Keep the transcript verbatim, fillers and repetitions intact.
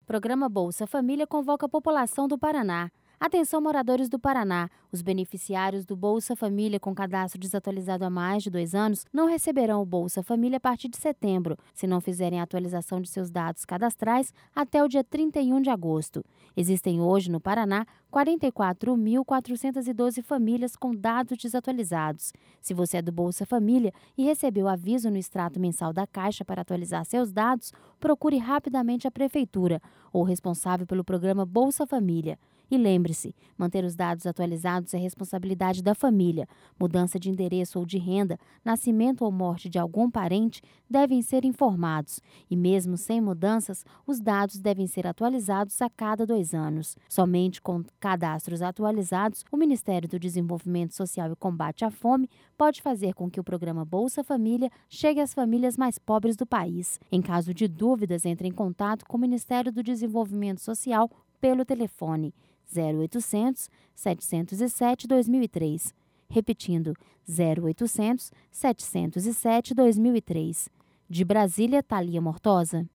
Programa Bolsa Família convoca a população do Paraná. Atenção, moradores do Paraná. Os beneficiários do Bolsa Família com cadastro desatualizado há mais de dois anos não receberão o Bolsa Família a partir de setembro, se não fizerem a atualização de seus dados cadastrais até o dia trinta e um de agosto. Existem hoje no Paraná quarenta e quatro mil quatrocentas e doze famílias com dados desatualizados. Se você é do Bolsa Família e recebeu aviso no extrato mensal da Caixa para atualizar seus dados, procure rapidamente a Prefeitura ou responsável pelo programa Bolsa Família. E lembre-se, manter os dados atualizados é responsabilidade da família. Mudança de endereço ou de renda, nascimento ou morte de algum parente devem ser informados. E mesmo sem mudanças, os dados devem ser atualizados a cada dois anos. Somente com cadastros atualizados, o Ministério do Desenvolvimento Social e Combate à Fome pode fazer com que o programa Bolsa Família chegue às famílias mais pobres do país. Em caso de dúvidas, entre em contato com o Ministério do Desenvolvimento Social pelo telefone zero oitocentos, setecentos e sete, dois mil e três. Repetindo, zero oitocentos, setecentos e sete, dois mil e três. De Brasília, Thalia Mortosa.